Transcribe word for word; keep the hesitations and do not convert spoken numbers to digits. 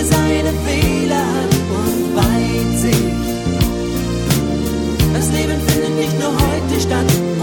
seine Fehler hat und Weitsicht. Das Leben findet nicht nur heute statt,